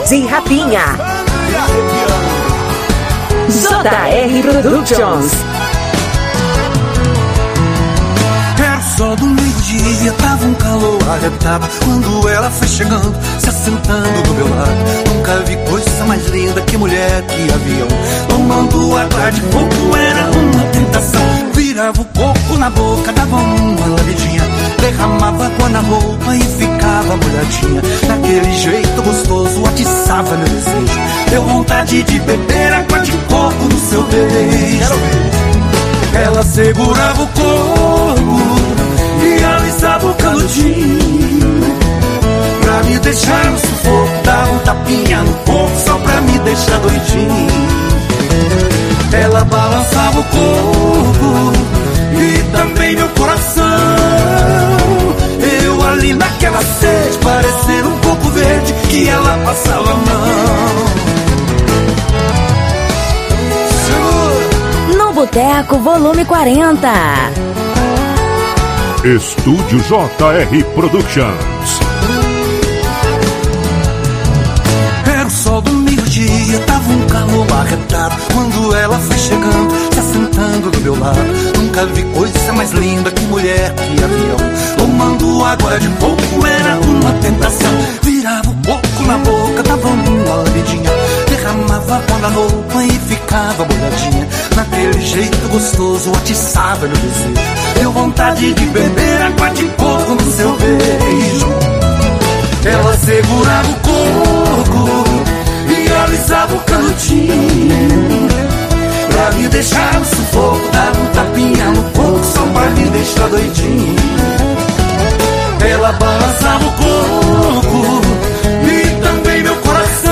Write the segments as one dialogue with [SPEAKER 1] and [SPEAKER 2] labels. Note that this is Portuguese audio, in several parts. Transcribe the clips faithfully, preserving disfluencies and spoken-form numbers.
[SPEAKER 1] D J Rapinha. J R Productions.
[SPEAKER 2] Era o sol do meio-dia, tava um calor arretado, quando ela foi chegando, se assentando do meu lado. Nunca vi coisa mais linda que mulher que avião. Tomando água de coco era uma tentação. Virava o coco na boca, dava uma lambidinha, derramava água na roupa e ficava molhadinha. Daquele jeito gostoso atiçava meu desejo. Deu vontade de beber água de coco no seu beijo. Ela segurava o coco e alisava o canudinho, pra me deixar no sufoco, dava um tapinha no corpo só pra me deixar doidinho. Ela balançava o corpo e também meu coração. Eu ali naquela sede, parecendo um coco verde, que ela passava a mão.
[SPEAKER 1] No Boteco, volume quarenta.
[SPEAKER 3] Estúdio J R Productions.
[SPEAKER 2] Era o sol do meio-dia, tava um calor arretado, quando ela foi chegando, se assentando do meu lado. Nunca vi coisa mais linda que mulher que avião. Tomando água de coco era uma tentação. Virava o coco na boca, dava uma lambidinha, derramava água na roupa e ficava molhadinha. Naquele jeito gostoso atiçava meu desejo. Deu vontade de beber água de coco no seu beijo. Ela segurava o coco e alisava o canudinho, pra me deixar no sufoco, dava um tapinha no coco só pra me deixar doidinho. Ela balançava o coco e também meu coração.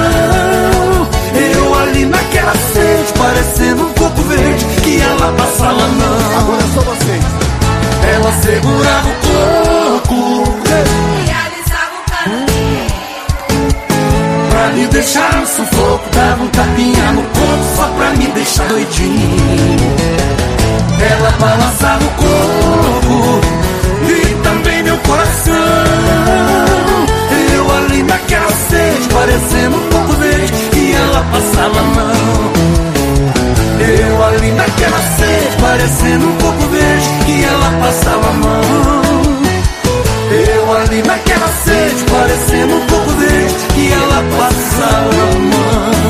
[SPEAKER 2] Eu ali naquela sede, parecendo um coco verde, que ela passava a mão.
[SPEAKER 4] Agora é só vocês.
[SPEAKER 2] Ela segurava o coco
[SPEAKER 5] E alisava o canudinho,
[SPEAKER 2] pra me deixar no sufoco, dava um tapinha no corpo só pra me deixar doidinho. Ela balançava o corpo e também meu coração. Eu ali naquela sede, parecendo um coco verde, e ela passava a mão. Eu ali naquela sede, parecendo um coco verde, e ela passava a mão. Eu ali naquela sede, parecendo um coco verde, e ela passava a mão.